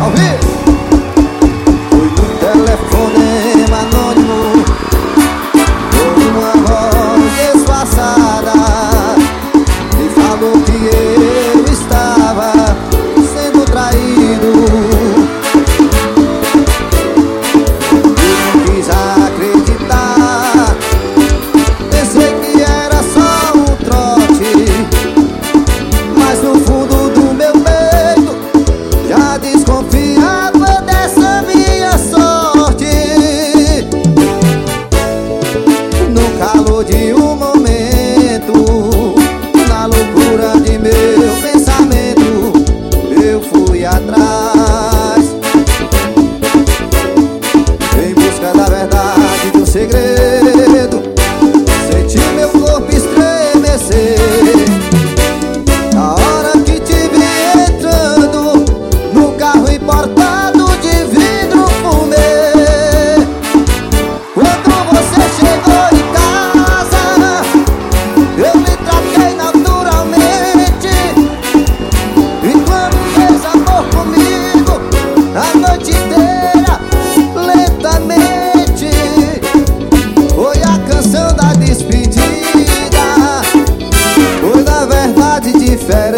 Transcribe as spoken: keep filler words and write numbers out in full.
ao vivo. Foi no telefonema anônimo, com uma voz disfarçada, e falou que eu estava sendo traído. Eu não quis acreditar, pensei que era só um trote, mas no fundo do meu peito já desconfiava dessa minha sorte. No calor de um momento, na loucura de meu pensamento, eu fui atrás, em busca da verdade do segredo. Senti meu corpo estremecer na hora que te vi entrando no carro importado de vidro fumê. Quando você chegou em casa, eu me tratei naturalmente, e quando fez amor comigo a noite inteira, lentamente, foi a canção da despedida. Foi na verdade diferente.